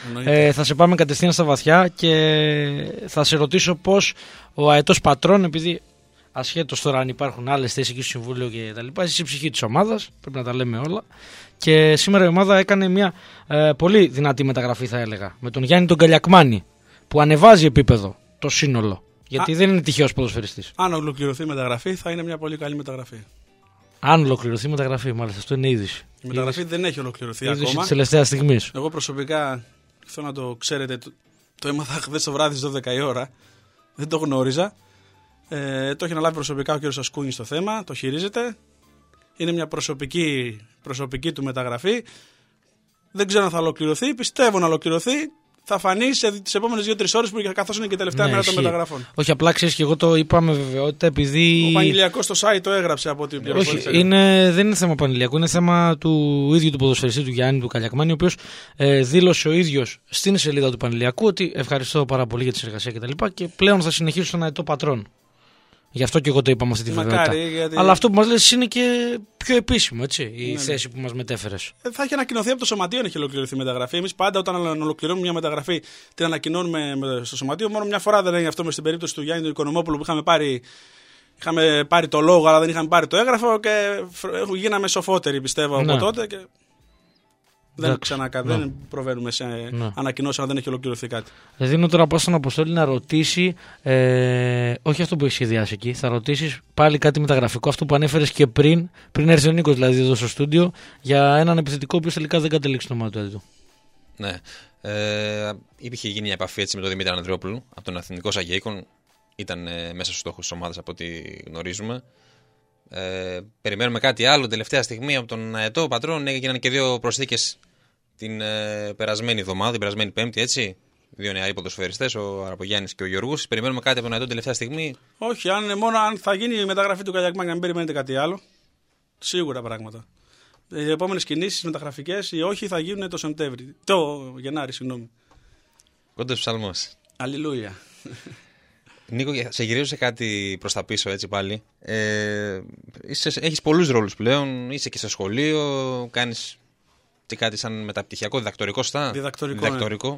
Θα σε πάμε κατευθείαν στα βαθιά και θα σε ρωτήσω πώς ο αετός πατρόν, επειδή ασχέτως τώρα αν υπάρχουν άλλες θέσεις εκεί στο Συμβούλιο και τα λοιπά, είσαι η ψυχή της ομάδας, πρέπει να τα λέμε όλα. Και σήμερα η ομάδα έκανε μια πολύ δυνατή μεταγραφή, θα έλεγα, με τον Γιάννη τον Καλιακμάνη, που ανεβάζει επίπεδο το σύνολο. Γιατί δεν είναι τυχαίος ποδοσφαιριστής. Αν ολοκληρωθεί η μεταγραφή, θα είναι μια πολύ καλή μεταγραφή. Αν ολοκληρωθεί η μεταγραφή, μάλιστα, αυτό είναι είδηση. Η μεταγραφή δεν έχει ολοκληρωθεί είδηση ακόμα. Της τελευταίας στιγμής. Εγώ προσωπικά, θέλω να το ξέρετε, το έμαθα χθες το βράδυ στις 12 η ώρα. Δεν το γνώριζα. Το έχει αναλάβει προσωπικά ο κ. Σασκούνης το θέμα, το χειρίζεται. Είναι μια προσωπική του μεταγραφή. Δεν ξέρω αν θα ολοκληρωθεί. Πιστεύω να ολοκληρωθεί. Θα φανεί τις επόμενες 2-3 ώρες που καθώς είναι και η τελευταία μέρα των μεταγραφών. Όχι, απλά ξέρεις και εγώ το είπα με βεβαιότητα επειδή. Ο Πανηλιακός στο site το έγραψε από την πληροφορία. Όχι, δεν είναι θέμα Πανηλιακού, είναι θέμα του ίδιου του ποδοσφαιριστή του Γιάννη του Καλιακμάνη, ο οποίος δήλωσε ο ίδιος στην σελίδα του Πανηλιακού ότι ευχαριστώ πάρα πολύ για τη συνεργασία κτλ. Και πλέον θα συνεχίσω στον αετό πατρόν. Γι' αυτό και εγώ το είπα με αυτή τη βεβαιότητα. Γιατί... Αλλά αυτό που μας λες είναι και πιο επίσημο, έτσι, η θέση που μας μετέφερες. Θα έχει ανακοινωθεί από το Σωματείο αν έχει ολοκληρωθεί η μεταγραφή. Εμείς πάντα όταν ολοκληρώνουμε μια μεταγραφή την ανακοινώνουμε στο Σωματείο. Μόνο μια φορά δεν έγινε αυτό με στην περίπτωση του Γιάννη του Οικονομόπουλου που είχαμε πάρει το λόγο, αλλά δεν είχαμε πάρει το έγγραφο και γίναμε σοφότεροι, πιστεύω, από τότε. Και... Δεν προβαίνουμε σε ανακοινώσεις αν δεν έχει ολοκληρωθεί κάτι. Δίνω τώρα πάω στον Αποστόλη να ρωτήσει, όχι αυτό που έχει σχεδιάσει εκεί, θα ρωτήσεις πάλι κάτι μεταγραφικό, αυτό που ανέφερες και πριν έρθει ο Νίκος δηλαδή εδώ στο στούντιο, για έναν επιθετικό που τελικά δεν κατέληξε το μάτι του. Ναι. Είχε γίνει μια επαφή έτσι με τον Δημήτρη Ανδριόπουλο από τον Αθηνικό Αγγέικον. Ήταν μέσα στους στόχους της ομάδας από ό,τι γνωρίζουμε. Περιμένουμε κάτι άλλο τελευταία στιγμή από τον αετό πατρόν. Έγιναν και 2 προσθήκες την περασμένη εβδομάδα, την περασμένη Πέμπτη, έτσι. 2 νεαροί ποδοσφαιριστές, ο Αραπογιάννης και ο Γιωργούς. Περιμένουμε κάτι από τον αετό τελευταία στιγμή. Όχι, μόνο αν θα γίνει η μεταγραφή του Καλιακμάνη, αν περιμένετε κάτι άλλο. Σίγουρα πράγματα. Οι επόμενες κινήσεις μεταγραφικές ή όχι θα γίνουν το Σεπτέμβρη. Το Γενάρη, συγγνώμη. Κόντος ψαλμός. Αλληλούια. Νίκο, σε γυρίζω σε κάτι προς τα πίσω έτσι πάλι. Έχεις πολλούς ρόλους πλέον, είσαι και σε σχολείο, κάνεις και κάτι σαν μεταπτυχιακό, διδακτορικό διδακτορικό.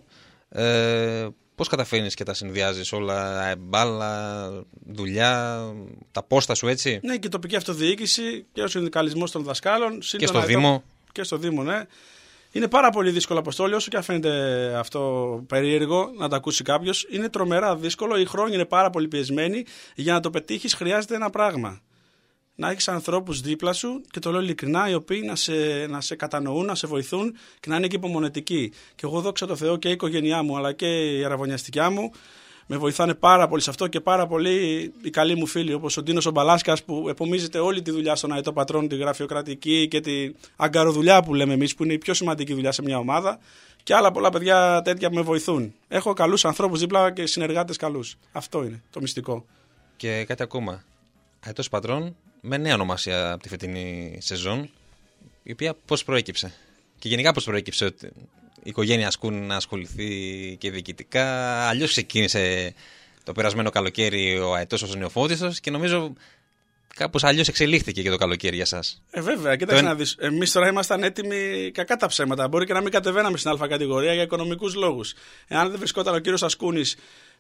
Ναι. Πώς καταφέρνεις και τα συνδυάζεις όλα, μπάλα, δουλειά, τα πόστα σου έτσι? Ναι, και η τοπική αυτοδιοίκηση και ο συνδικαλισμός των δασκάλων. Και στο Δήμο. Και στο Δήμο, ναι. Είναι πάρα πολύ δύσκολο, Αποστόλη, όσο και αν φαίνεται αυτό περίεργο να το ακούσει κάποιος. Είναι τρομερά δύσκολο, οι χρόνοι είναι πάρα πολύ πιεσμένοι. Για να το πετύχεις χρειάζεται ένα πράγμα. Να έχεις ανθρώπους δίπλα σου, και το λέω ειλικρινά, οι οποίοι να σε κατανοούν, να σε βοηθούν και να είναι και υπομονετικοί. Και εγώ, δόξα τω Θεώ, και η οικογένειά μου αλλά και η αραβωνιαστικιά μου με βοηθάνε πάρα πολύ σε αυτό, και πάρα πολύ οι καλοί μου φίλοι, όπως ο Ντίνος ο Μπαλάσκας, που επομίζεται όλη τη δουλειά στον αετό πατρόν, τη γραφειοκρατική και τη αγκαροδουλειά που λέμε εμείς, που είναι η πιο σημαντική δουλειά σε μια ομάδα, και άλλα πολλά παιδιά τέτοια που με βοηθούν. Έχω καλούς ανθρώπους δίπλα και συνεργάτες καλούς. Αυτό είναι το μυστικό. Και κάτι ακόμα. Αετός πατρόν με νέα ονομασία από τη φετινή σεζόν, η οποία πώς προέκυψε? Και γενικά πώς προέκυψε ότι η οικογένεια Ασκούν να ασχοληθεί και διοικητικά? Αλλιώς ξεκίνησε το περασμένο καλοκαίρι ο αετός ως νεοφώτιστος και νομίζω κάπως αλλιώς εξελίχθηκε και το καλοκαίρι για σας. Βέβαια, κοίταξε να δεις. Εμείς τώρα ήμασταν έτοιμοι κακά τα ψέματα. Μπορεί και να μην κατεβαίναμε στην Α κατηγορία για οικονομικούς λόγους. Εάν δεν βρισκόταν ο κύριος Ασκούνης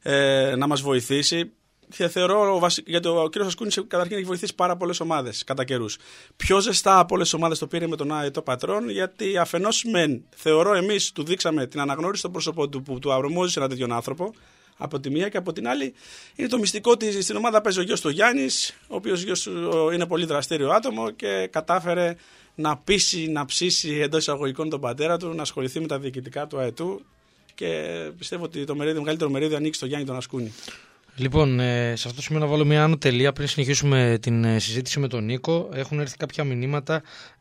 να μας βοηθήσει. Και θεωρώ, γιατί ο κ. Ασκούνης καταρχήν έχει βοηθήσει πάρα πολλές ομάδες κατά καιρούς. Πιο ζεστά από όλες τις ομάδες το πήρε με τον αετό πατρόν, γιατί αφενός θεωρώ εμείς του δείξαμε την αναγνώριση στο πρόσωπό του που του αρμόζει ένα τέτοιον άνθρωπο, από τη μία, και από την άλλη είναι το μυστικό ότι στην ομάδα παίζει ο γιος του Γιάννης, ο οποίος γιος είναι πολύ δραστήριο άτομο και κατάφερε να πείσει, να ψήσει εντός εισαγωγικών τον πατέρα του να ασχοληθεί με τα διοικητικά του αετού, και πιστεύω ότι το μεγαλύτερο μερίδιο ανήκει στο Γιάννη τον Ασκούνη. Λοιπόν, σε αυτό το σημείο να βάλω μια άνω τελεία πριν συνεχίσουμε την συζήτηση με τον Νίκο. Έχουν έρθει κάποια μηνύματα.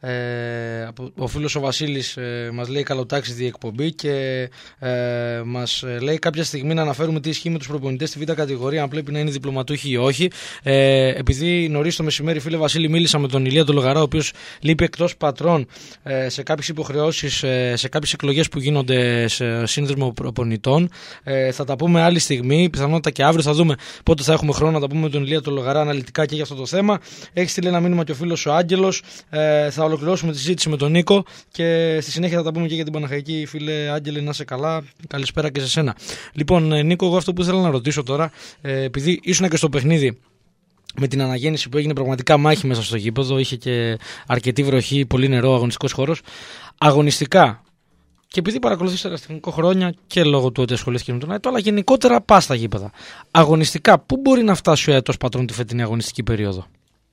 Ο φίλος ο Βασίλης μας λέει καλοτάξει διεκπομπή και μας λέει κάποια στιγμή να αναφέρουμε τι ισχύει με τους προπονητές στη Β' κατηγορία, αν πρέπει να είναι διπλωματούχοι ή όχι. Επειδή νωρίς το μεσημέρι, φίλε Βασίλη, μίλησα με τον Ηλία τον Λογαρά, ο οποίος λείπει εκτός πατρών σε κάποιες υποχρεώσεις, σε κάποιες εκλογές που γίνονται σε σύνδεσμο προπονητών. Θα τα πούμε άλλη στιγμή, πιθανότατα και αύριο θα δούμε δούμε πότε θα έχουμε χρόνο να τα πούμε με τον Ηλία τον Λογαρά αναλυτικά και για αυτό το θέμα. Έχει στείλει ένα μήνυμα και ο φίλος ο Άγγελος. Θα ολοκληρώσουμε τη συζήτηση με τον Νίκο και στη συνέχεια θα τα πούμε και για την Παναχαϊκή. Φίλε Άγγελε, να είσαι καλά. Καλησπέρα και σε σένα. Λοιπόν, Νίκο, εγώ αυτό που ήθελα να ρωτήσω τώρα, επειδή ήσουν και στο παιχνίδι με την αναγέννηση που έγινε πραγματικά μάχη μέσα στο γήπεδο, είχε και αρκετή βροχή, πολύ νερό, αγωνιστικός χώρος. Αγωνιστικά, και επειδή παρακολουθείς το ερασιτεχνικό χρόνια και λόγω του ότι ασχολήθηκε με τον ΑΕΤΟ, αλλά γενικότερα πας στα γήπεδα. Αγωνιστικά, πού μπορεί να φτάσει ο ΑΕΤΟς Πατρών τη φετινή αγωνιστική περίοδο?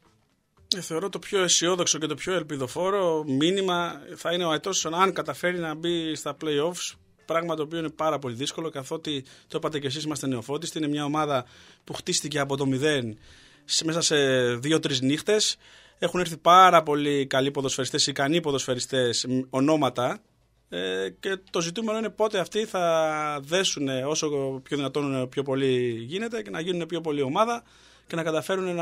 Θεωρώ το πιο αισιόδοξο και το πιο ελπιδοφόρο μήνυμα θα είναι ο ΑΕΤΟς αν καταφέρει να μπει στα play-offs. Πράγμα το οποίο είναι πάρα πολύ δύσκολο, καθότι το είπατε και εσείς, είμαστε νεοφώτιστοι. Είναι μια ομάδα που χτίστηκε από το 0 μέσα σε 2-3 νύχτες. Έχουν έρθει πάρα πολύ καλοί ποδοσφαιριστές, ικανοί ποδοσφαιριστές, ονόματα. Και το ζητούμενο είναι πότε αυτοί θα δέσουν όσο πιο δυνατόν πιο πολύ γίνεται και να γίνουν πιο πολύ ομάδα και να καταφέρουν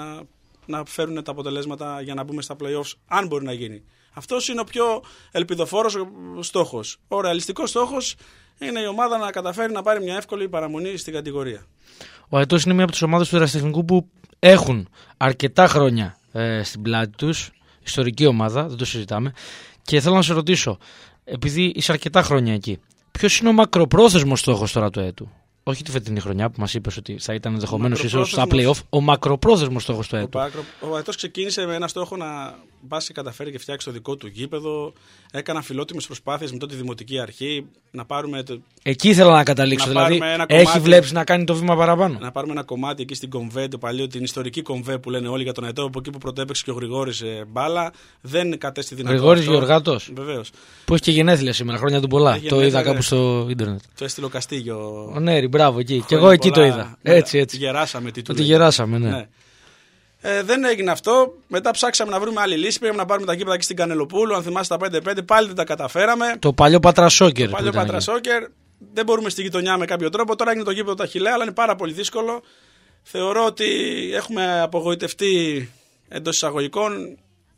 να φέρουν τα αποτελέσματα για να μπούμε στα play-offs, αν μπορεί να γίνει. Αυτός είναι ο πιο ελπιδοφόρος στόχος. Ο ρεαλιστικός στόχος είναι η ομάδα να καταφέρει να πάρει μια εύκολη παραμονή στην κατηγορία. Ο ΑΕΤΟς είναι μία από τις ομάδες του ερασιτεχνικού που έχουν αρκετά χρόνια στην πλάτη τους, ιστορική ομάδα, δεν το συζητάμε. Και θέλω να σε ρωτήσω, επειδή είσαι αρκετά χρόνια εκεί, ποιος είναι ο μακροπρόθεσμος στόχος τώρα του ΑΕΤΟ? Όχι τη φετινή χρονιά που μας είπες ότι θα ήταν ενδεχομένως ίσως στα play-off, ο μακροπρόθεσμος στόχος του ΑΕΤΟ. Ο ΑΕΤΟς ξεκίνησε με ένα στόχο να μπάσει, καταφέρει και φτιάξει το δικό του γήπεδο. Έκανα φιλότιμες προσπάθειες με τότε τη Δημοτική Αρχή να πάρουμε. Εκεί ήθελα να καταλήξω. Δηλαδή, έχει βλέψει να κάνει το βήμα παραπάνω. Να πάρουμε ένα κομμάτι εκεί στην Κομβέ, το παλιό, την ιστορική Κομβέ που λένε όλοι για τον ΑΕΤΟ, από εκεί που πρωτέπαιξε και ο Γρηγόρης μπάλα. Δεν κατέστη δυνατό. Γρηγόρης Γεωργάτος. Βεβαίως. Που έχει και γενέθλια σήμερα, χρόνια του πολλά. Το είδα κάπου στο ίντερνετ. Το έστειλε ο Καστίγιο. Ο Νέρη, μπράβο εκεί. Και εγώ εκεί το είδα. Έτσι. Γεράσαμε, τι του ότι γεράσαμε, ναι. Δεν έγινε αυτό. Μετά ψάξαμε να βρούμε άλλη λύση. Πήγαμε να πάρουμε τα γήπεδα εκεί στην Κανελοπούλου. Αν θυμάστε τα 5-5, πάλι δεν τα καταφέραμε. Το παλιό Πατρασόκερ. Το παλιό Πατρασόκερ. Δεν μπορούμε στη γειτονιά με κάποιο τρόπο. Τώρα έγινε το γήπεδο τα Χιλέα, αλλά είναι πάρα πολύ δύσκολο. Θεωρώ ότι έχουμε απογοητευτεί εντός εισαγωγικών.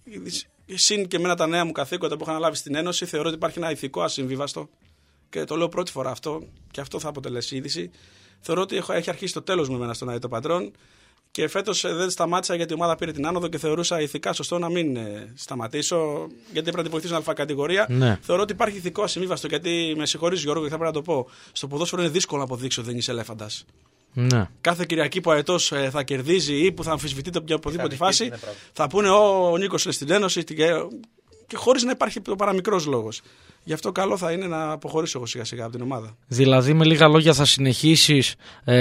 Συν και εμένα τα νέα μου καθήκοντα που έχω αναλάβει στην Ένωση, θεωρώ ότι υπάρχει ένα ηθικό ασυμβίβαστο. Και το λέω πρώτη φορά αυτό, και αυτό θα αποτελέσει είδηση. Θεωρώ ότι έχει αρχίσει το τέλος μου εμένα στον ΑΕΤΟ Πατρών. Και φέτος δεν σταμάτησα γιατί η ομάδα πήρε την άνοδο και θεωρούσα ηθικά σωστό να μην σταματήσω, γιατί πρέπει να την βοηθήσω στην αλφα-κατηγορία. Ναι. Θεωρώ ότι υπάρχει ηθικό ασυμβίβαστο, γιατί με συγχωρείς Γιώργο, και θα πρέπει να το πω. Στο ποδόσφαιρο είναι δύσκολο να αποδείξει ότι δεν είσαι ελέφαντας. Ναι. Κάθε Κυριακή που ο ΑΕΤΟς θα κερδίζει ή που θα αμφισβητείται από οποιαδήποτε φάση, θα πούνε ο Νίκος είναι στην Ένωση και χωρίς να υπάρχει το παραμικρός λόγος. Γι' αυτό καλό θα είναι να αποχωρήσω εγώ σιγά σιγά από την ομάδα. Δηλαδή, με λίγα λόγια, θα συνεχίσεις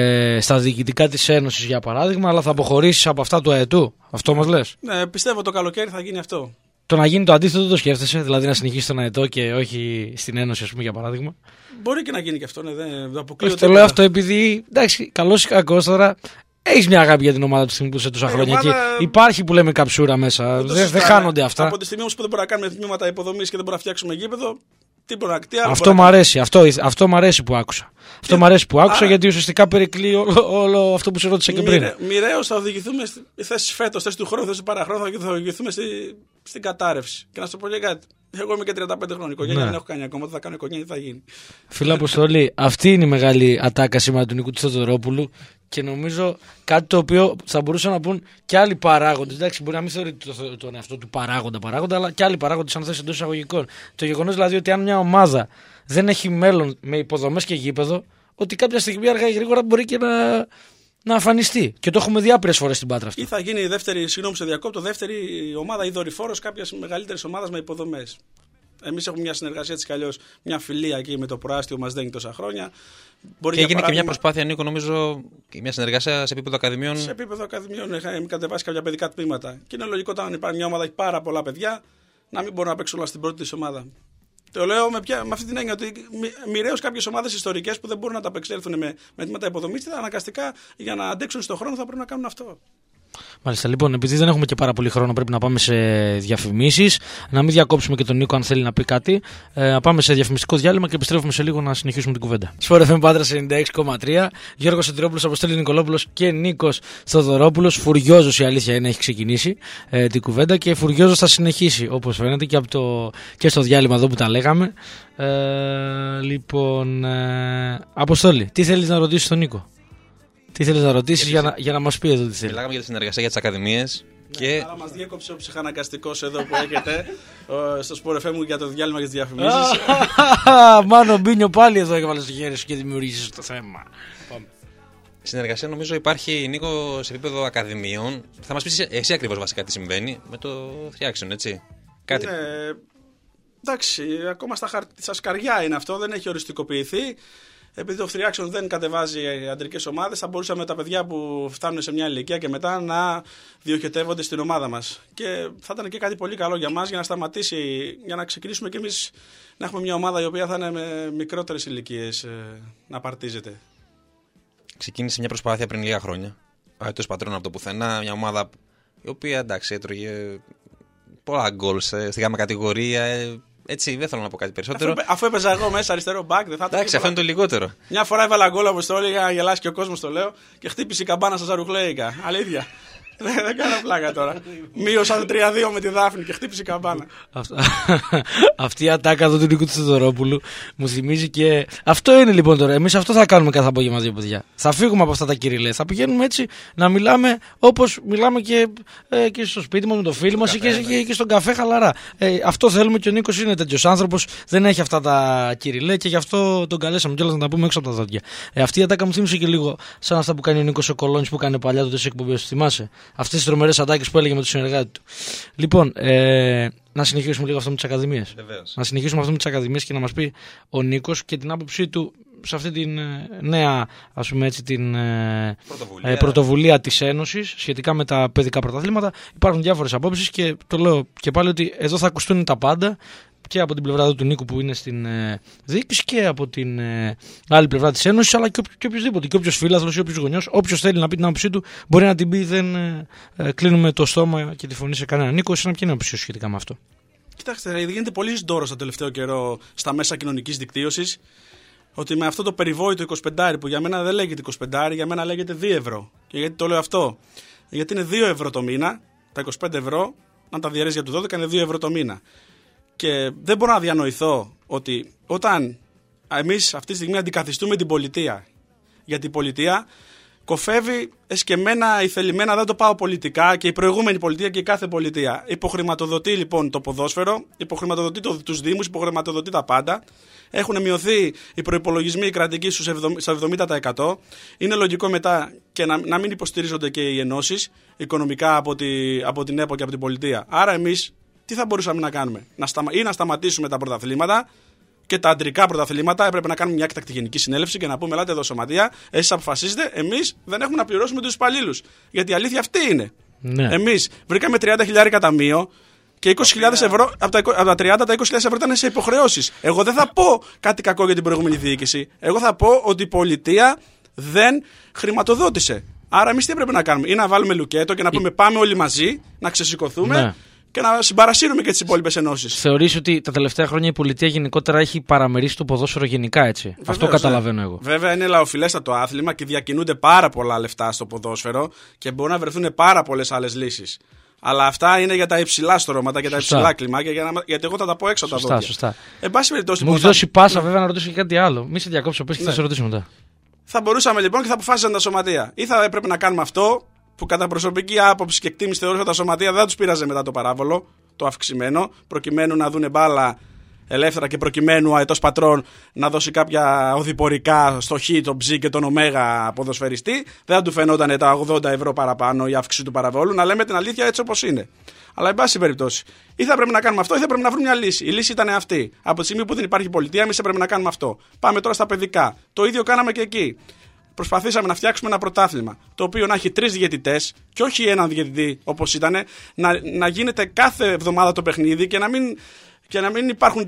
στα διοικητικά της Ένωσης για παράδειγμα, αλλά θα αποχωρήσεις από αυτά του ΑΕΤΟ. Αυτό μας λες? Ναι, πιστεύω το καλοκαίρι θα γίνει αυτό. Το να γίνει το αντίθετο δεν το σκέφτεσαι, δηλαδή να συνεχίσεις στον ΑΕΤΟ και όχι στην Ένωση, ας πούμε, για παράδειγμα? Μπορεί και να γίνει και αυτό, ναι, δεν αποκλείω. Το λέω αυτό επειδή, εντάξει, καλός ή κακός τώρα. Έχεις μια αγάπη για την ομάδα τη στιγμή που είσαι τόσα χρόνια εκεί. Υπάρχει που λέμε καψούρα μέσα. Δεν χάνονται αυτά. Από τη στιγμή όμως που δεν μπορούμε να κάνουμε τμήματα υποδομής και δεν μπορούμε να φτιάξουμε γήπεδο, τι μπορεί να κτιάρει. Αυτό μου αρέσει. Αυτό μου αρέσει που άκουσα. Αυτό μου αρέσει που άκουσα, γιατί ουσιαστικά περικλεί όλο αυτό που σε ρώτησα και πριν. Μοιραίως θα οδηγηθούμε στη θέση φέτος, θέση του χρόνου, θέση του παραχρόνου, θα οδηγηθούμε στην κατάρρευση. Και να σου πω και κάτι. Εγώ είμαι και 35 χρόνια. Οικογένεια δεν έχω κάνει ακόμα. Δεν θα κάνω οικογένεια, τι θα γίνει. Φίλε Αποστολή, αυτή είναι η μεγάλη ατάκα σήμερα του Νίκου Θεοδωρόπουλου. Και νομίζω κάτι το οποίο θα μπορούσαν να πούν και άλλοι παράγοντες. Εντάξει, μπορεί να μην θεωρείται τον εαυτό του παράγοντα, αλλά και άλλοι παράγοντες, αν θες, εντός εισαγωγικών. Το γεγονός δηλαδή ότι αν μια ομάδα δεν έχει μέλλον με υποδομές και γήπεδο, ότι κάποια στιγμή αργά ή γρήγορα μπορεί και να αφανιστεί. Και το έχουμε δει άπειρες φορές στην Πάτρα αυτό. Ή θα γίνει η δεύτερη, συγγνώμη σε διακόπτω, δεύτερη ομάδα ή δορυφόρος κάποιας μεγαλύτερης ομάδας με υποδομές. Εμείς έχουμε μια συνεργασία έτσι κι αλλιώς, μια φιλία εκεί με το προάστιο που μας δένει τόσα χρόνια. Μπορεί και έγινε και μια προσπάθεια, Νίκο, νομίζω, και μια συνεργασία σε επίπεδο ακαδημιών. Σε επίπεδο ακαδημιών είχαμε κατεβάσει κάποια παιδικά τμήματα. Και είναι λογικό όταν υπάρχει μια ομάδα έχει πάρα πολλά παιδιά να μην μπορούν να παίξουν όλα στην πρώτη της ομάδα. Το λέω με αυτή την έννοια ότι μοιραίως κάποιες ομάδες ιστορικές που δεν μπορούν να τα απεξέλθουν με τμήματα υποδομής, αναγκαστικά για να αντέξουν στον χρόνο θα πρέπει να κάνουν αυτό. Μάλιστα, λοιπόν, επειδή δεν έχουμε και πάρα πολύ χρόνο, πρέπει να πάμε σε διαφημίσεις. Να μην διακόψουμε και τον Νίκο αν θέλει να πει κάτι. Να πάμε σε διαφημιστικό διάλειμμα και επιστρέφουμε σε λίγο να συνεχίσουμε την κουβέντα. Sport FM Πάτρα 96,3. Γιώργος Σωτηρόπουλος, Αποστόλης Νικολόπουλος και Νίκος Θοδωρόπουλος. Φουριόζος, η αλήθεια είναι, έχει ξεκινήσει την κουβέντα και φουριόζος θα συνεχίσει, όπως φαίνεται, και στο διάλειμμα εδώ που τα λέγαμε. Λοιπόν, Αποστόλη, τι θέλεις να ρωτήσεις τον Νίκο? Τι θέλεις να ρωτήσεις για να μας πει εδώ τι θέλει. Μιλάγαμε για τη συνεργασία για τις ακαδημίες. Και... Άρα μας διέκοψε ο ψυχαναγκαστικός εδώ που έχετε στο Sport FM για το διάλειμμα για τις διαφημίσεις. Μάνο Μπίνιο πάλι εδώ έβαλε το χέρι σου και δημιουργήσεις το θέμα. Συνεργασία νομίζω υπάρχει, Νίκο, σε επίπεδο ακαδημιών. Θα μας πεις εσύ ακριβώς βασικά τι συμβαίνει με το 3Action, έτσι. Κάτι. Εντάξει, ακόμα στα σκαριά είναι αυτό, δεν έχει οριστικοποιηθεί. Επειδή το 3Action δεν κατεβάζει αντρικές ομάδες, θα μπορούσαμε τα παιδιά που φτάνουν σε μια ηλικία και μετά να διοχετεύονται στην ομάδα μας. Και θα ήταν και κάτι πολύ καλό για μας για να σταματήσει, για να ξεκινήσουμε κι εμείς να έχουμε μια ομάδα η οποία θα είναι με μικρότερες ηλικίες να παρτίζεται. Ξεκίνησε μια προσπάθεια πριν λίγα χρόνια. Ο Αετός Πατρών από το πουθενά, μια ομάδα η οποία εντάξει έτρωγε πολλά γκολ στη γάμα κατηγορία. Έτσι, δεν θέλω να πω κάτι περισσότερο. Αφού έπαιζα εγώ μέσα αριστερό μπακ, δεν θα ήταν. Εντάξει, αυτό είναι το λιγότερο. Μια φορά έβαλα γκολ όπως το έλεγα, γελάσει και ο κόσμος το λέω, και χτύπησε η καμπάνα στα Ζαρουχλέικα. Αλήθεια. Δεν κάνω πλάκα τώρα. Μείωσα 3-2 με τη Δάφνη και χτύπησε η καμπάνα. Αυτή η ατάκα εδώ του Νίκου του Θεοδωρόπουλου μου θυμίζει και. Αυτό είναι λοιπόν τώρα. Εμείς αυτό θα κάνουμε κάθε απόγευμα, δύο παιδιά. Θα φύγουμε από αυτά τα κυριλέ. Θα πηγαίνουμε έτσι να μιλάμε όπως μιλάμε και στο σπίτι μας με το φίλο μας και στον καφέ χαλαρά. Αυτό θέλουμε και ο Νίκος είναι τέτοιος άνθρωπος. Δεν έχει αυτά τα κυριλέ και γι' αυτό τον καλέσαμε κιόλας να τα πούμε έξω από τα δόντια. Αυτή η ατάκα μου θύμισε και λίγο σαν αυτά που κάνει ο Νίκος ο Κολόνης που κάνει παλιά τότε σε εκπομπές. Θυμάσαι. Αυτές τις τρομερές ατάκες που έλεγε με τον συνεργάτη του. Λοιπόν, να συνεχίσουμε λίγο αυτό με τις ακαδημίες. Να συνεχίσουμε αυτό με τις ακαδημίες και να μας πει ο Νίκος και την άποψή του σε αυτή την νέα, ας πούμε έτσι, την πρωτοβουλία της Ένωσης σχετικά με τα παιδικά πρωταθλήματα. Υπάρχουν διάφορες απόψεις και το λέω και πάλι ότι εδώ θα ακουστούν τα πάντα. Και από την πλευρά του Νίκου που είναι στην διοίκηση και από την άλλη πλευρά της Ένωσης, αλλά και οποιοδήποτε. Και όποιος φίλαθλος ή όποιος γονιός, όποιος θέλει να πει την άποψή του, μπορεί να την πει. Δεν κλείνουμε το στόμα και τη φωνή σε κανέναν. Νίκο, εσύ να ποια είναι άποψη σχετικά με αυτό? Κοιτάξτε, γίνεται πολύ ντόρος το τελευταίο καιρό στα μέσα κοινωνικής δικτύωσης ότι με αυτό το περιβόητο 25 που για μένα δεν λέγεται 25, για μένα λέγεται 2 ευρώ. Και γιατί το λέω αυτό? Γιατί είναι 2 ευρώ το μήνα, τα 25 ευρώ, αν τα διαρρέζει για το 12 είναι 2 ευρώ το μήνα. Και δεν μπορώ να διανοηθώ ότι όταν εμείς αυτή τη στιγμή αντικαθιστούμε την πολιτεία, γιατί η πολιτεία κοφεύει εσκεμμένα ή θελημένα, δεν το πάω πολιτικά, και η προηγούμενη πολιτεία και η κάθε πολιτεία υποχρηματοδοτεί λοιπόν το ποδόσφαιρο, υποχρηματοδοτεί τους δήμους, υποχρηματοδοτεί τα πάντα. Έχουν μειωθεί οι προϋπολογισμοί οι κρατικοί στο 70%. Είναι λογικό μετά και να μην υποστηρίζονται και οι ενώσεις οικονομικά από την ΕΠΟ και από την πολιτεία. Άρα εμείς τι θα μπορούσαμε να κάνουμε? Ή να σταματήσουμε τα πρωταθλήματα και τα αντρικά πρωταθλήματα. Έπρεπε να κάνουμε μια έκτακτη γενική συνέλευση και να πούμε: ελάτε εδώ, σωματεία, εσείς αποφασίζετε. Εμείς δεν έχουμε να πληρώσουμε τους υπαλλήλους. Γιατί η αλήθεια αυτή είναι. Ναι. Εμείς βρήκαμε 30.000 ταμείο και 20.000 ευρώ, από τα 30 τα 20.000 ευρώ ήταν σε υποχρεώσεις. Εγώ δεν θα πω κάτι κακό για την προηγούμενη διοίκηση. Εγώ θα πω ότι η πολιτεία δεν χρηματοδότησε. Άρα εμείς τι έπρεπε να κάνουμε? Ή να βάλουμε λουκέτο και να πούμε: πάμε όλοι μαζί, να ξεσηκωθούμε. Ναι. Και να συμπαρασύρουμε και τις υπόλοιπες ενώσεις. Θεωρείς ότι τα τελευταία χρόνια η πολιτεία γενικότερα έχει παραμερίσει το ποδόσφαιρο γενικά, έτσι? Βεβαίως, αυτό καταλαβαίνω εγώ. Βέβαια είναι λαοφιλέστατο άθλημα και διακινούνται πάρα πολλά λεφτά στο ποδόσφαιρο και μπορούν να βρεθούν πάρα πολλές άλλες λύσεις. Αλλά αυτά είναι για τα υψηλά στρώματα και τα υψηλά κλιμάκια, γιατί εγώ θα τα πω έξω από τα δόντια. Σωστά. Εν πάση περιπτώσει. Μου έχει δώσει πάσα βέβαια να ρωτήσω και κάτι άλλο. Μη σε διακόψω, πες και θα σε ρωτήσω μετά. Θα μπορούσαμε λοιπόν και θα αποφάσισαν τα σωματεία. Ή θα έπρεπε να κάνουμε αυτό που κατά προσωπική άποψη και εκτίμηση θεωρούσα τα σωματεία δεν θα τους πείραζε μετά το παράβολο, το αυξημένο, προκειμένου να δούνε μπάλα ελεύθερα και προκειμένου ο Αετός Πατρών να δώσει κάποια οδηπορικά στο Χ, τον Ψ και τον Ωμέγα ποδοσφαιριστή. Δεν θα του φαινόταν τα 80 ευρώ παραπάνω η αύξηση του παραβόλου, να λέμε την αλήθεια έτσι όπως είναι. Αλλά εν πάση περιπτώσει, ή θα πρέπει να κάνουμε αυτό ή θα πρέπει να βρούμε μια λύση. Η λύση ήταν αυτή. Από τη στιγμή που δεν υπάρχει πολιτεία, εμείς έπρεπε να κάνουμε αυτό. Πάμε τώρα στα παιδικά. Το ίδιο κάναμε και εκεί. Προσπαθήσαμε να φτιάξουμε ένα πρωτάθλημα το οποίο να έχει 3 διαιτητές και όχι έναν διαιτητή όπως ήταν, να γίνεται κάθε εβδομάδα το παιχνίδι και να μην υπάρχουν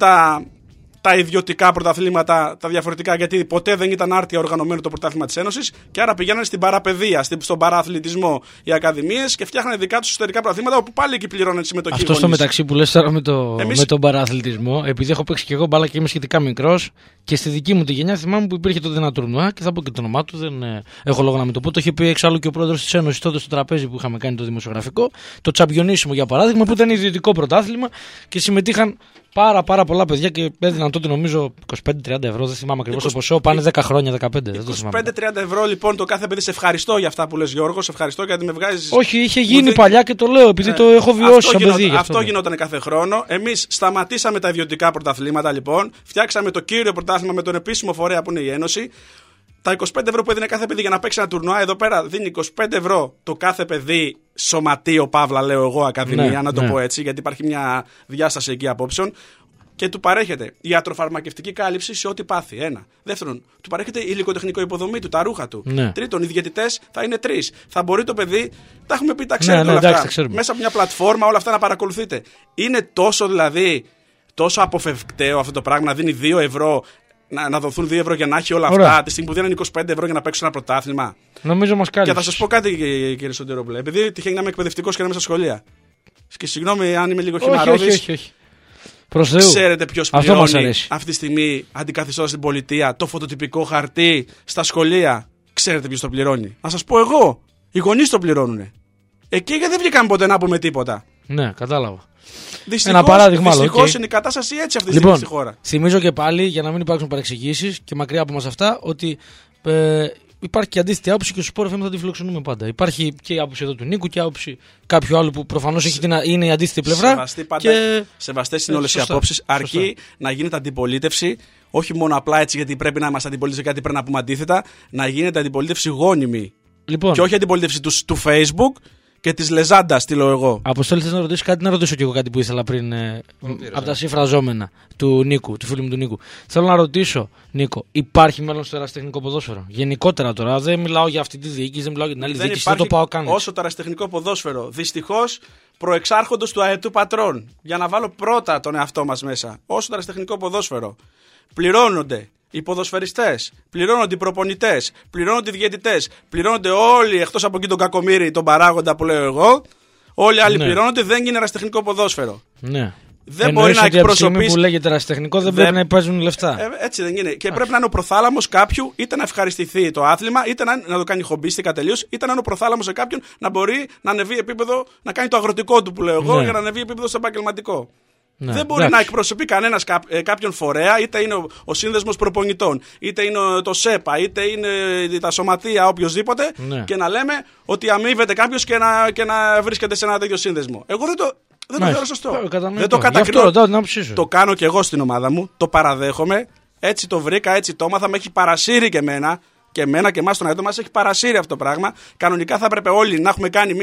τα ιδιωτικά πρωταθλήματα, τα διαφορετικά, γιατί ποτέ δεν ήταν άρτια οργανωμένο το πρωτάθλημα της Ένωσης και άρα πηγαίνανε στην παραπαιδεία, στον παραθλητισμό οι ακαδημίες και φτιάχνανε δικά τους εσωτερικά πρωταθλήματα όπου πάλι εκεί πληρώνουν συμμετοχή. Αυτό στο μεταξύ που λες τώρα με τον παραθλητισμό, επειδή έχω παίξει και εγώ μπάλα και είμαι σχετικά μικρός και στη δική μου τη γενιά θυμάμαι που υπήρχε τότε ένα τουρνουά και θα πω και το όνομά του, δεν έχω λόγο να μην το πω. Το είχε πει εξάλλου και ο πρόεδρος της Ένωσης τότε στο τραπέζι που είχαμε κάνει το δημοσιογραφικό, το Τσαμπιονίσιμο για παράδειγμα, που ήταν ιδιωτικό πρωτάθλημα και συμμετείχαν πάρα πολλά παιδιά και έδιναν τότε νομίζω 25-30 ευρώ. Δεν θυμάμαι ακριβώς το ποσό. Πάνε 10 χρόνια, 15. 25-30 ευρώ λοιπόν το κάθε παιδί. Σε ευχαριστώ για αυτά που λες, Γιώργο. Σε ευχαριστώ γιατί με βγάζεις. Όχι, είχε γίνει παλιά και το λέω επειδή το έχω βιώσει σαν παιδί. Αυτό γινόταν κάθε χρόνο. Εμείς σταματήσαμε τα ιδιωτικά πρωταθλήματα λοιπόν. Φτιάξαμε το κύριο πρωτάθλημα με τον επίσημο φορέα που είναι η Ένωση. Τα 25 ευρώ που έδινε κάθε παιδί για να παίξει ένα τουρνουά, εδώ πέρα δίνει 25 ευρώ το κάθε παιδί σωματείο, παύλα λέω εγώ, ακαδημία, να το πω έτσι, γιατί υπάρχει μια διάσταση εκεί απόψεων. Και του παρέχεται ιατροφαρμακευτική κάλυψη σε ό,τι πάθει. Ένα. Δεύτερον, του παρέχεται υλικοτεχνικό υποδομή του, τα ρούχα του. Ναι. Τρίτον, οι διαιτητές θα είναι 3. Θα μπορεί το παιδί, τα έχουμε πει, τα ξέρετε όλα αυτά. Μέσα από μια πλατφόρμα όλα αυτά να παρακολουθείτε. Είναι τόσο δηλαδή, τόσο αποφευκταίο αυτό το πράγμα να δίνει 2 ευρώ. Να δοθούν 2 ευρώ για να έχει όλα αυτά, τη στιγμή που δίνουν 25 ευρώ για να παίξουν ένα πρωτάθλημα. Νομίζω μας κάλυψε. Και θα σας πω κάτι, κύριε Σωτηρόπουλε. Επειδή τυχαίνει να είμαι εκπαιδευτικός και να είμαι στα σχολεία. Και συγγνώμη αν είμαι λίγο χυμαρόδης. Όχι. Ξέρετε ποιος πληρώνει αυτή τη στιγμή αντικαθιστώντας στην πολιτεία το φωτοτυπικό χαρτί στα σχολεία? Ξέρετε ποιος το πληρώνει? Να σας πω εγώ. Οι γονείς το πληρώνουν. Εκεί δεν βγήκαμε ποτέ να πούμε τίποτα. Ναι, κατάλαβα. Δυστυχώς είναι η κατάσταση έτσι αυτή τη στιγμή στη χώρα. Θυμίζω και πάλι, για να μην υπάρξουν παρεξηγήσεις και μακριά από μας αυτά, ότι υπάρχει και αντίθετη άποψη και στο Sport FM θα τη φιλοξενούμε πάντα. Υπάρχει και η άποψη εδώ του Νίκου και η άποψη κάποιου άλλου που προφανώς είναι η αντίθετη πλευρά. Σεβαστές είναι όλες οι απόψεις, αρκεί να γίνεται αντιπολίτευση. Όχι μόνο απλά έτσι γιατί πρέπει να είμαστε αντιπολίτευση, κάτι πρέπει να πούμε αντίθετα. Να γίνεται αντιπολίτευση γόνιμη. Λοιπόν. Και όχι αντιπολίτευση του Facebook και τη Λεζάντα, τι λέω εγώ. Αποστόλη, θες να ρωτήσεις κάτι? Να ρωτήσω και εγώ κάτι που ήθελα πριν από τα συμφραζόμενα του Νίκου, του φίλου μου του Νίκου. Θέλω να ρωτήσω, Νίκο, υπάρχει μέλλον στο ερασιτεχνικό ποδόσφαιρο? Γενικότερα τώρα, δεν μιλάω για αυτή τη διοίκηση, δεν μιλάω για την άλλη διοίκηση. Δεν το πάω καν. Όσο το ερασιτεχνικό ποδόσφαιρο. Δυστυχώς προεξάρχοντος του αετού πατρών. Για να βάλω πρώτα τον εαυτό μας μέσα. Όσο το ερασιτεχνικό ποδόσφαιρο πληρώνονται οι ποδοσφαιριστές, πληρώνονται οι προπονητές, πληρώνονται οι διαιτητές, πληρώνονται όλοι εκτός από εκεί τον κακομοίρη, τον παράγοντα που λέω εγώ. Όλοι οι άλλοι πληρώνονται, δεν είναι ερασιτεχνικό ποδόσφαιρο. Ναι. Δεν μπορεί να εκπροσωπήσει. Από τη στιγμή που λέγεται ερασιτεχνικό δεν πρέπει να υπάρξουν λεφτά. Έτσι δεν είναι. Και πρέπει να είναι ο προθάλαμος κάποιου είτε να ευχαριστηθεί το άθλημα, είτε να το κάνει χομπίστικα τελείως, είτε να είναι ο προθάλαμος σε κάποιον να μπορεί να ανεβεί επίπεδο, να κάνει το αγροτικό του που λέω εγώ, για να ανεβεί επίπεδο στο επαγγελματικό. Ναι, δεν μπορεί να εκπροσωπεί κανένας κάποιον φορέα, είτε είναι ο σύνδεσμος προπονητών, είτε είναι το ΣΕΠΑ, είτε είναι τα σωματεία, οποιοδήποτε, και να λέμε ότι αμείβεται κάποιος και να βρίσκεται σε ένα τέτοιο σύνδεσμο. Εγώ δεν το θεωρώ σωστό. Δεν το κατακρίνω. Το κάνω και εγώ στην ομάδα μου, το παραδέχομαι. Έτσι το βρήκα, έτσι το έμαθα, με έχει παρασύρει και εμένα. Και εμένα και εμάς τον αετό μας έχει παρασύρει αυτό το πράγμα. Κανονικά θα έπρεπε όλοι να έχουμε κάνει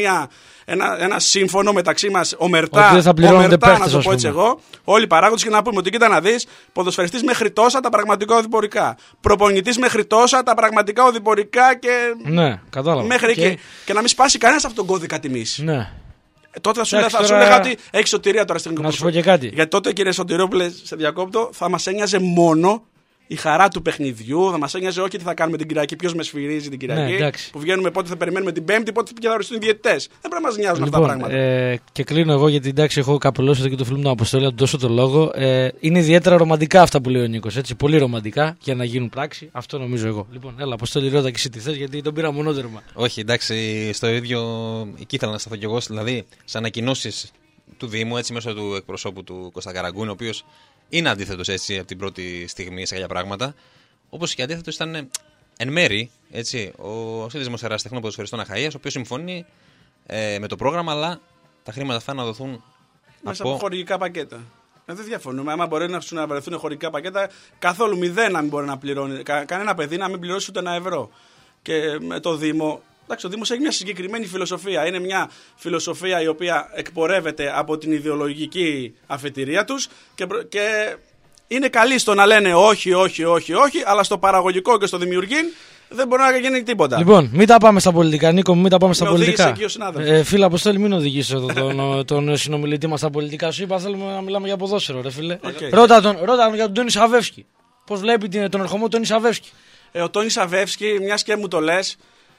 ένα σύμφωνο μεταξύ μας, ομερτά, να το πω έτσι εγώ, όλοι οι παράγοντες, και να πούμε ότι κοίτα να δεις, ποδοσφαιριστής μέχρι τόσα τα πραγματικά οδηπορικά. Προπονητής μέχρι τόσα τα πραγματικά οδηπορικά και. Ναι, κατάλαβα. Μέχρι και να μην σπάσει κανένας αυτόν τον κώδικα τιμής. Ναι. Τότε θα σου έλεγα ότι έχει σωτηρία τώρα στην Να σου πω και κάτι. Γιατί τότε, κύριε Σωτηρόπουλε, σε διακόπτω, θα μας ένοιαζε μόνο η χαρά του παιχνιδιού, θα μας ένοιαζε όχι τι θα κάνουμε την Κυριακή, ποιος με σφυρίζει την Κυριακή, που βγαίνουμε, πότε θα περιμένουμε την Πέμπτη, πότε θα οριστούν οι διαιτητές. Δεν πρέπει να μας νοιάζουν αυτά τα πράγματα. Και κλείνω εγώ, γιατί εντάξει, έχω καπελώσει εδώ και το φίλο μου τον Αποστόλη, να του δώσω το λόγο. Είναι ιδιαίτερα ρομαντικά αυτά που λέει ο Νίκος. Έτσι, πολύ ρομαντικά για να γίνουν πράξη. Αυτό νομίζω εγώ. Λοιπόν, έλα, Αποστόλη, ρώτα και εσύ τι θες, γιατί τον πήρα μονότερμα. Όχι, εντάξει, στο ίδιο εκεί ήθελα να σταθώ κι εγώ. Δηλαδή, σε ανακοινώσεις του Δήμου, έτσι μέσω του εκπροσώπου του Κώστα Καραγκούνη, ο οποίος είναι αντίθετος έτσι από την πρώτη στιγμή σε κάποια πράγματα. Όπως και αντίθετος ήταν εν μέρη έτσι, ο Σύνδεσμος Ερασιτεχνών Ποδοσφαιριστών Αχαΐας, ο οποίος συμφωνεί με το πρόγραμμα, αλλά τα χρήματα αυτά να δοθούν μέσα από χορηγικά πακέτα. Δεν διαφωνούμε. Άμα μπορεί να σου βρεθούν χορηγικά πακέτα, καθόλου 0 να μην μπορεί να πληρώνει. Κανένα παιδί να μην πληρώσει ούτε €1. Και με το Δήμο. Εντάξει, ο Δήμος έχει μια συγκεκριμένη φιλοσοφία. Είναι μια φιλοσοφία η οποία εκπορεύεται από την ιδεολογική αφετηρία τους και είναι καλή στο να λένε όχι, αλλά στο παραγωγικό και στο δημιουργήν δεν μπορεί να γίνει τίποτα. Λοιπόν, μην τα πάμε στα πολιτικά, Νίκο, μην τα πάμε στα πολιτικά. Φίλε Αποστόλη, μην οδηγήσει εδώ τον συνομιλητή μας στα πολιτικά. Σου είπα, θέλουμε να μιλάμε για ποδόσφαιρο, ρε φίλε. Ρώτα τον για τον Τόνι Σαβεύσκι. Πώς βλέπει τον ερχομό Τόνι Σαβεύσκι. Ο Τόνι Σαβεύσκι, μιας και μου το λες,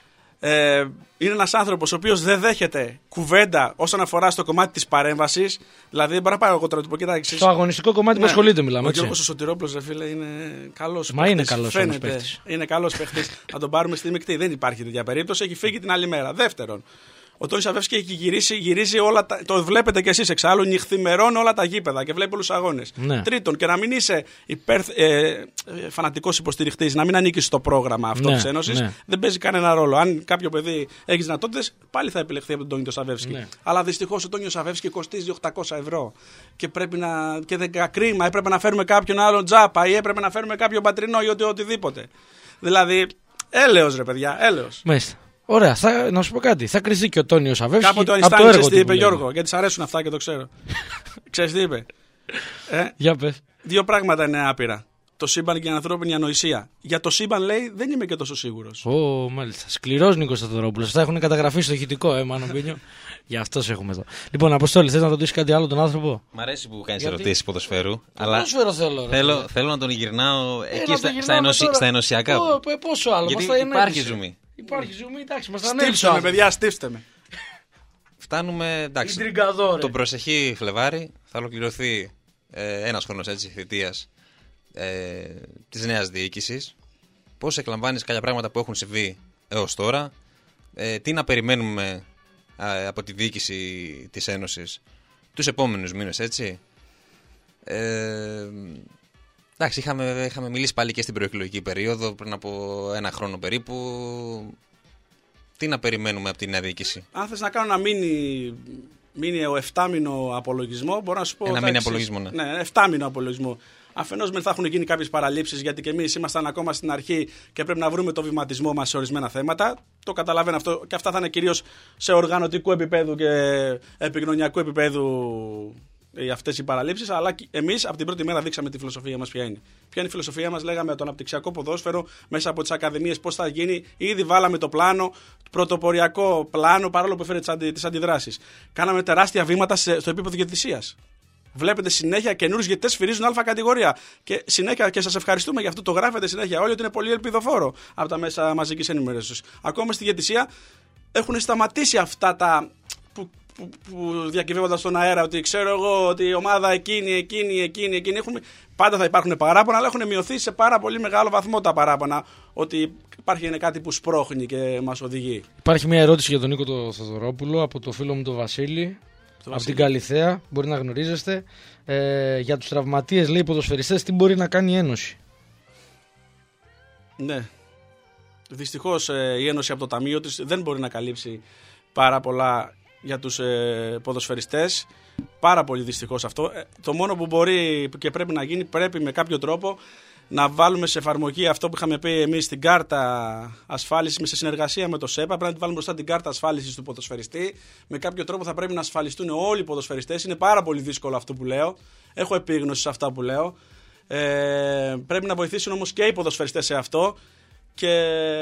είναι ένας άνθρωπος ο οποίος δεν δέχεται κουβέντα όσον αφορά στο κομμάτι της παρέμβασης. Δηλαδή, δεν μπορώ να πάω εγώ τώρα του πω, κοιτάξτε. Στο αγωνιστικό κομμάτι που ασχολείται, μιλάμε. Ο Γιώργος ο Σωτηρόπουλος, ρε φίλε, είναι καλός. Μα είναι καλός παίκτης. Είναι καλός παίκτης. Να τον πάρουμε στη μεικτή. Δεν υπάρχει τέτοια περίπτωση. Έχει φύγει την άλλη μέρα. Δεύτερον, Ο Τόνι Σαβεύσκι έχει γυρίζει όλα τα. Το βλέπετε κι εσείς εξάλλου, νυχθημερών όλα τα γήπεδα και βλέπει όλους τους αγώνες. Ναι. Τρίτον, και να μην είσαι φανατικός υποστηριχτής, να μην ανήκεις στο πρόγραμμα αυτό της Ένωσης, δεν παίζει κανένα ρόλο. Αν κάποιο παιδί έχει δυνατότητες, πάλι θα επιλεχθεί από τον Τόνι Σαβεύσκι. Ναι. Αλλά δυστυχώς ο Τόνι Σαβεύσκι κοστίζει 800 ευρώ. Και δεν κρίμα, έπρεπε να φέρουμε κάποιον άλλον τζάπα ή έπρεπε να φέρουμε κάποιον πατρινό ή οτιδήποτε. Δηλαδή, έλεος ρε παιδιά, έλεος. Μάλιστα. Ωραία, να σου πω κάτι. Θα κρυθεί και ο Τόνιο Σαβεύσκι. Κάποτε ο Αϊνστάιν ξέρει τι είπε, Γιώργο, γιατί σ' αρέσουν αυτά και το ξέρω. Ξέρεις τι είπε. Για πες. Δύο πράγματα είναι άπειρα. Το σύμπαν και η ανθρώπινη ανοησία. Για το σύμπαν λέει δεν είμαι και τόσο σίγουρος. Μάλιστα. Σκληρός Νίκος Σταθερόπουλος. Αυτά έχουν καταγραφεί στο ηχητικό, Μάνο Μπίνιο. Γι' αυτό σε έχουμε εδώ. Λοιπόν, Αποστόλη, θες να ρωτήσεις κάτι άλλο τον άνθρωπο? Μ' αρέσει που κάνεις ερωτήσεις ποδοσφαίρου. Ποδόσφαιρο θέλω να τον γυρνάω εκεί στα ενωσιακά. Πόσο άλλο, γιατί υπάρχει ζουμί. Υπάρχει ζουμί, εντάξει, μας τα στύψτε με, παιδιά, στύψτε με. Φτάνουμε, εντάξει. Το προσεχή Φλεβάρι θα ολοκληρωθεί ένας χρόνος έτσι θητείας της νέας διοίκησης. Πώς εκλαμβάνεις κάποια πράγματα που έχουν συμβεί έως τώρα, τι να περιμένουμε από τη διοίκηση της Ένωσης τους επόμενους μήνες, έτσι. Εντάξει, είχαμε μιλήσει πάλι και στην προεκλογική περίοδο πριν από ένα χρόνο περίπου. Τι να περιμένουμε από την νέα διοίκηση? Αν θες να κάνω ένα μήνυ 7μηνο απολογισμό, μπορώ να σου πω. Ένα μήνυ απολογισμό, ναι. 7μηνο απολογισμό. Αφενός θα έχουν γίνει κάποιες παραλήψεις, γιατί και εμείς ήμασταν ακόμα στην αρχή και πρέπει να βρούμε το βηματισμό μας σε ορισμένα θέματα. Το καταλαβαίνω αυτό και αυτά θα είναι κυρίως σε οργανωτικού επίπεδου και επικοινωνιακού επίπεδου αυτές οι παραλήψεις. Αλλά εμείς από την πρώτη μέρα δείξαμε τη φιλοσοφία μας ποια είναι. Ποια είναι η φιλοσοφία μας, λέγαμε το αναπτυξιακό ποδόσφαιρο μέσα από τις ακαδημίες πώς θα γίνει. Ήδη βάλαμε το πλάνο, πρωτοποριακό πλάνο, παρόλο που έφερε τις αντιδράσεις. Κάναμε τεράστια βήματα στο επίπεδο διαιτησίας. Βλέπετε συνέχεια καινούριους διαιτητές σφυρίζουν Α κατηγορία. Και συνέχεια, και σας ευχαριστούμε για αυτό, το γράφετε συνέχεια όλοι ότι είναι πολύ ελπιδοφόρο από τα μέσα μαζικής ενημέρωσης. Ακόμα στη διαιτησία έχουν σταματήσει αυτά τα που διακυβεύονταν στον αέρα, ότι ξέρω εγώ ότι η ομάδα εκείνη. Πάντα θα υπάρχουν παράπονα, αλλά έχουν μειωθεί σε πάρα πολύ μεγάλο βαθμό τα παράπονα. Ότι είναι κάτι που σπρώχνει και μας οδηγεί. Υπάρχει μια ερώτηση για τον Νίκο το Θοδωρόπουλο από το φίλο μου τον Βασίλη. Από την Καλιθέα, μπορεί να γνωρίζεστε. Για τους τραυματίες, λέει, ποδοσφαιριστές, τι μπορεί να κάνει η Ένωση? Ναι. Δυστυχώς η Ένωση από το ταμείο της δεν μπορεί να καλύψει πάρα πολλά για τους ποδοσφαιριστές. Πάρα πολύ δυστυχώς αυτό. Το μόνο που μπορεί και πρέπει να γίνει, πρέπει με κάποιο τρόπο να βάλουμε σε εφαρμογή αυτό που είχαμε πει εμείς στην κάρτα ασφάλισης σε συνεργασία με το ΣΕΠΑ. Πρέπει να τη βάλουμε μπροστά την κάρτα ασφάλισης του ποδοσφαιριστή. Με κάποιο τρόπο θα πρέπει να ασφαλιστούν όλοι οι ποδοσφαιριστές. Είναι πάρα πολύ δύσκολο αυτό που λέω. Έχω επίγνωση σε αυτά που λέω. Πρέπει να βοηθήσουν όμως και οι ποδοσφαιριστές σε αυτό. Και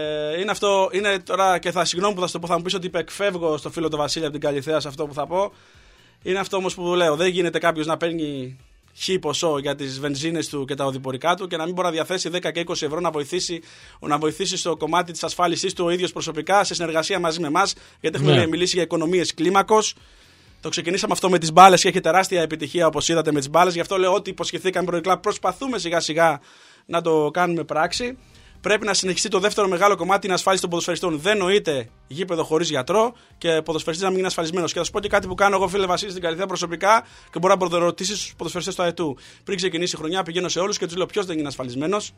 είναι τώρα, και συγγνώμη που θα σου το πω, θα μου πεις ότι εκφεύγω στο φίλο του Βασίλη από την Καλιθέα σε αυτό που θα πω. Είναι αυτό όμως που λέω. Δεν γίνεται κάποιος να παίρνει χι ποσό για τις βενζίνες του και τα οδηπορικά του και να μην μπορεί να διαθέσει 10 και 20 ευρώ να βοηθήσει στο κομμάτι της ασφάλισης του ο ίδιος προσωπικά σε συνεργασία μαζί με εμάς. Γιατί έχουμε μιλήσει για οικονομίες κλίμακος. Το ξεκινήσαμε αυτό με τις μπάλες και έχει τεράστια επιτυχία, όπως είδατε, με τις μπάλες. Γι' αυτό λέω ότι υποσχεθήκαμε προεκλά. Προσπαθούμε σιγά σιγά να το κάνουμε πράξη. Πρέπει να συνεχιστεί το δεύτερο μεγάλο κομμάτι, την ασφάλιση των ποδοσφαιριστών. Δεν νοείται γήπεδο χωρίς γιατρό και ποδοσφαιριστής να μην είναι ασφαλισμένος. Και θα σου πω και κάτι που κάνω εγώ, φίλε Βασίλη, στην Καλιθέα προσωπικά και μπορεί να ρωτήσει στους ποδοσφαιριστές του ΑΕΤΟΥ. Πριν ξεκινήσει η χρονιά, πηγαίνω σε όλους και τους λέω: ποιος δεν είναι ασφαλισμένος,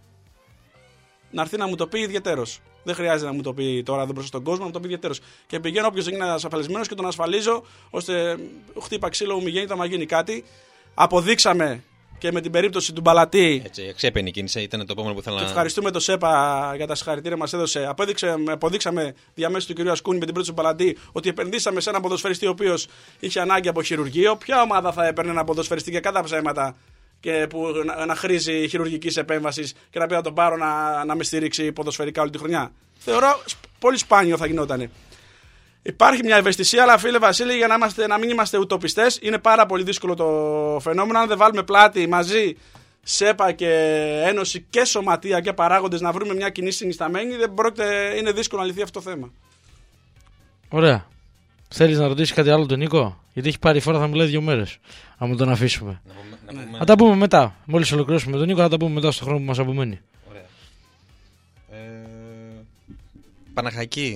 να έρθει να μου το πει ιδιαιτέρως. Δεν χρειάζεται να μου το πει τώρα εδώ μπροστά στον κόσμο, να μου το πει ιδιαιτέρως. Και πηγαίνω όποιος δεν είναι ασφαλισμένος και τον ασφαλίζω, ώστε χτύπα ξύλο μου γίνεται να γίνει κάτι. Αποδείξαμε. Και με την περίπτωση του Μπαλατή. Έτσι, αξέπαινη κίνηση, ήταν το επόμενο που ήθελα να. Ευχαριστούμε το ΣΕΠΑ για τα συγχαρητήρια μας έδωσε. Αποδείξαμε διαμέσου του κ. Ασκούνη με την περίπτωση του Μπαλατή ότι επενδύσαμε σε έναν ποδοσφαιριστή ο οποίος είχε ανάγκη από χειρουργείο. Ποια ομάδα θα έπαιρνε έναν ποδοσφαιριστή και κατά ψέματα και που να χρήζει χειρουργικής επέμβασης και να πει να τον πάρω να με στηρίξει ποδοσφαιρικά όλη τη χρονιά? Θεωρώ πολύ σπάνιο θα γινότανε. Υπάρχει μια ευαισθησία, αλλά φίλε Βασίλη, για να μην είμαστε ουτοπιστές, είναι πάρα πολύ δύσκολο το φαινόμενο. Αν δεν βάλουμε πλάτη μαζί, ΣΕΠΑ και Ένωση και Σωματεία και παράγοντες, να βρούμε μια κοινή συνισταμένη, είναι δύσκολο να λυθεί αυτό το θέμα. Ωραία. Θέλεις να ρωτήσεις κάτι άλλο τον Νίκο? Γιατί έχει πάρει φορά, θα μου λέει 2 μέρες. Αν μου τον αφήσουμε. Να τα πούμε μετά. Μόλις ολοκληρώσουμε τον Νίκο, θα τα πούμε μετά στον χρόνο που μας απομένει. Ωραία. Παναχαϊκή.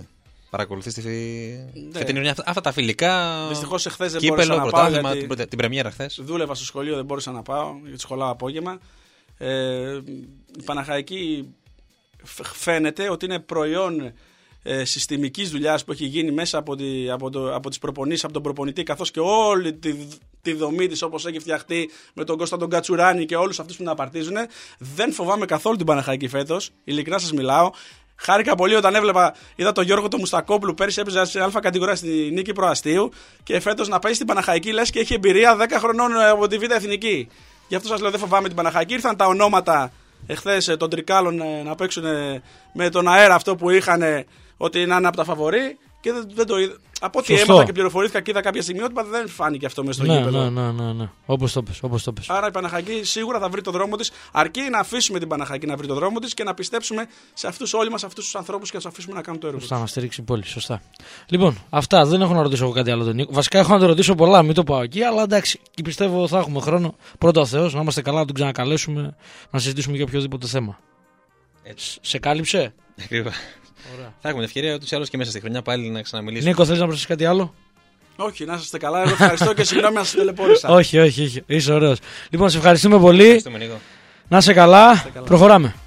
παρακολουθείς τη φετινή χρονιά. Αυτά τα φιλικά. Δυστυχώς εχθές δεν μπόρεσα να πάω. Πρωτάθλημα, την πρεμιέρα χθες. Δούλευα στο σχολείο, δεν μπόρεσα να πάω γιατί σχολάω απόγευμα. Η Παναχαϊκή φαίνεται ότι είναι προϊόν συστημικής δουλειάς που έχει γίνει μέσα από τις προπονήσεις, από τον προπονητή, καθώς και όλη τη δομή της όπως έχει φτιαχτεί με τον Κώστα τον Κατσουράνη και όλους αυτούς που την απαρτίζουν. Δεν φοβάμαι καθόλου την Παναχαϊκή φέτος, ειλικρινά σας μιλάω. Χάρηκα πολύ όταν είδα τον Γιώργο τον Μουστακόπουλου πέρυσι, έπαιζε σε Α κατηγορία στη Νίκη Προαστίου και φέτος να πάει στην Παναχαϊκή λες και έχει εμπειρία 10 χρονών από τη Β' Εθνική. Γι' αυτό σας λέω δεν φοβάμαι την Παναχαϊκή. Ήρθαν τα ονόματα εχθές των Τρικάλων να παίξουν με τον αέρα αυτό που είχαν ότι να είναι από τα φαβορί και δεν το είδα. Από ό,τι έμαθα και πληροφορήθηκα και είδα κάποια σημειότυπα δεν φάνηκε αυτό μέσα στο γήπεδο. Ναι. Όπως το πες. Άρα η Παναχαϊκή σίγουρα θα βρει το δρόμο της, αρκεί να αφήσουμε την Παναχαϊκή να βρει το δρόμο της και να πιστέψουμε σε αυτούς όλοι μας, αυτούς τους ανθρώπους και να τους αφήσουμε να κάνουν το έργο τους. Σωστά, να στηρίξει πολύ. Σωστά. Λοιπόν, αυτά. Δεν έχω να ρωτήσω εγώ κάτι άλλο τον Νίκο. Βασικά έχω να το ρωτήσω πολλά, μην το πάω εκεί, αλλά εντάξει. Και πιστεύω θα έχουμε χρόνο. Πρώτα ο Θεός, να είμαστε καλά, να τον ξανακαλέσουμε, να συζητήσουμε για οποιοδήποτε θέμα. Έτσι. Σε κάλυψε. Ακριβώς. Θα έχουμε την ευκαιρία ούτως ή άλλως και μέσα στη χρονιά πάλι να ξαναμιλήσουμε. Νίκο, θες να προσθέσεις κάτι άλλο? Όχι, να είστε καλά. Εγώ ευχαριστώ και συγγνώμη να σας τηλεπόρησα. Όχι. Είσαι ωραίος. Λοιπόν, σε ευχαριστούμε πολύ. Ευχαριστούμε, Νίκο. Να είσαι καλά. Προχωράμε.